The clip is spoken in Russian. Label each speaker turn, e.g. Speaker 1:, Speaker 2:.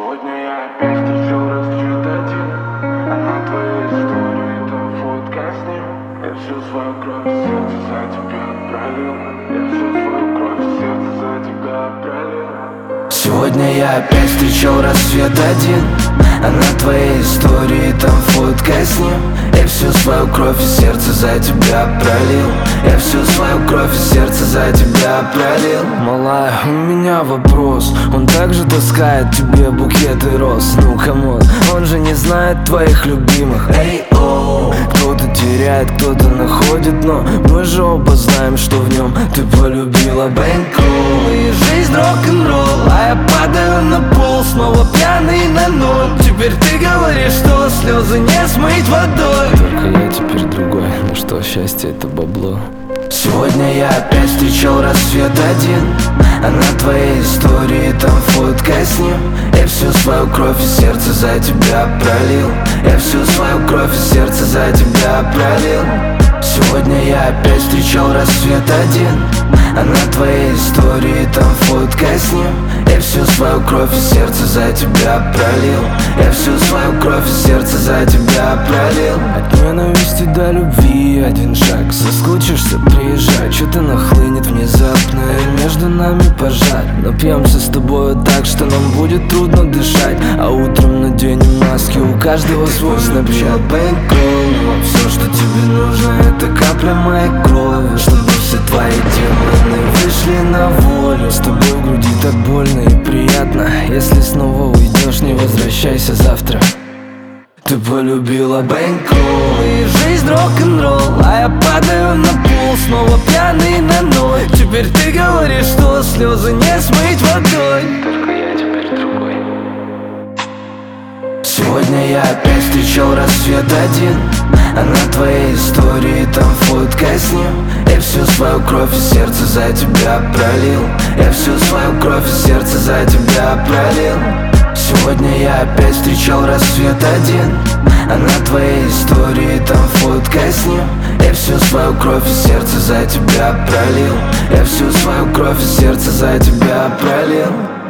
Speaker 1: Сегодня я опять встречал рассвет один, а на твоей истории там фотка с ним. Я всю свою кровь и сердце за тебя пролил. Я всю свою кровь и сердце за тебя пролил.
Speaker 2: Сегодня я опять встречал рассвет один, а на твоей истории там фотка с ним. Я всю свою кровь и сердце за тебя пролил. Я всю свою кровь и сердце за тебя пролил. Малая, у меня вопрос. Он также таскает тебе букеты роз. Ну камон, он же не знает твоих любимых. Эй, оу. Кто-то теряет, кто-то находит, но мы же оба знаем, что в нем ты полюбила бэнкролл. И жизнь рок-н-ролл, а я падаю на пол, снова пьяный на ноль. Теперь ты говоришь, что слезы не смыть водой. Только я теперь другой, ну что, счастье это бабло. Сегодня я опять встречал рассвет один, а на твоей истории там фотка с ним. Я всю свою кровь и сердце за тебя пролил. Я всю свою кровь и сердце за тебя пролил. Сегодня я опять встречал рассвет один, а на твоей истории там фотка с ним. Я всю свою кровь и сердце за тебя пролил. Я всю свою кровь и сердце за тебя пролил. От ненависти до любви один шаг. Соскучишься, приезжай. Что-то нахлынет внезапно, и между нами пожар. Напьемся с тобой так, что нам будет трудно дышать. А утром наденем маски, у каждого свой снапчат. Бэнкролл, все, что тебе нужно, это капля моей крови, чтобы все твои демоны вышли на волю. С тобой в груди так больно и приятно. Если снова уйдешь, не возвращайся завтра. Ты полюбила бэнкролл, и жизнь рок-н-ролл, а я падаю на пол, снова пьяный на ноль. Теперь ты говоришь, что слезы не смыть водой.
Speaker 1: Только я теперь другой.
Speaker 2: Сегодня я опять встречал рассвет один, а на твоей истории там фотка с ним. Я всю свою кровь и сердце за тебя пролил. Я всю свою кровь и сердце за тебя пролил. Сегодня я опять встречал рассвет один, а на твоей истории там фотка с ним. Я всю свою кровь и сердце за тебя пролил. Я всю свою кровь и сердце за тебя пролил.